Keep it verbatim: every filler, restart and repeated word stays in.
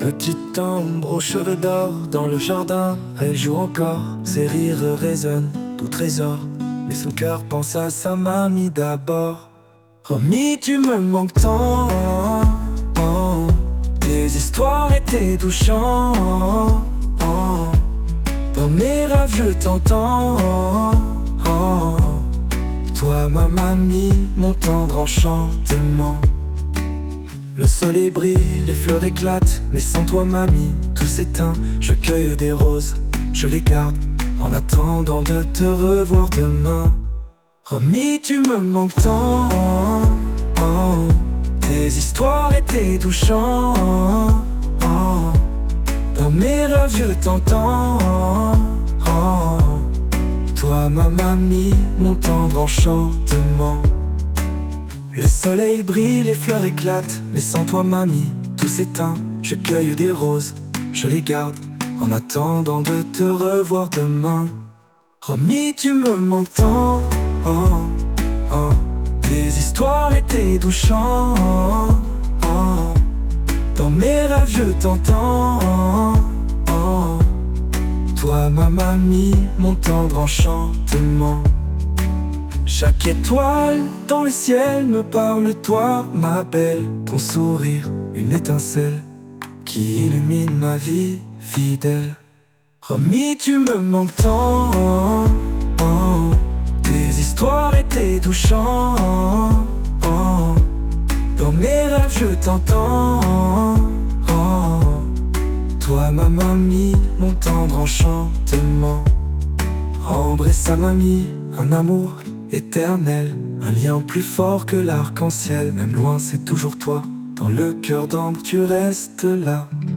Petite ombre aux cheveux d'or dans le jardin, elle joue encore, ses rires résonnent, tout trésor. Mais son cœur pense à sa mamie d'abord. Romy, tu me manques tant, oh, tes histoires étaient touchantes, oh, dans mes rêves je t'entends, oh, toi ma mamie, mon tendre enchantement. Le soleil brille, les fleurs éclatent, mais sans toi mamie, tout s'éteint. Je cueille des roses, je les garde, en attendant de te revoir demain. Romy, tu me manques tant, oh, tes histoires étaient touchantes, oh, dans mes rêves je t'entends, oh, toi ma mamie, mon tendre enchantement. Le soleil brille, les fleurs éclatent, mais sans toi mamie, tout s'éteint. Je cueille des roses, je les garde, en attendant de te revoir demain. Romy, tu me manques tant, oh, oh, tes histoires étaient touchantes, oh, dans mes rêves je t'entends, oh, toi ma mamie, mon tendre enchantement. Chaque étoile dans le ciel me parle de toi, ma belle. Ton sourire, une étincelle qui illumine ma vie fidèle. Romy, tu me manques tant, oh, tes histoires étaient touchantes, oh, dans mes rêves je t'entends, oh, toi ma mamie, mon tendre enchantement. Ambre et sa mamie, un amour éternel, un lien plus fort que l'arc-en-ciel. Même loin c'est toujours toi, dans le cœur d'Ambre tu restes là.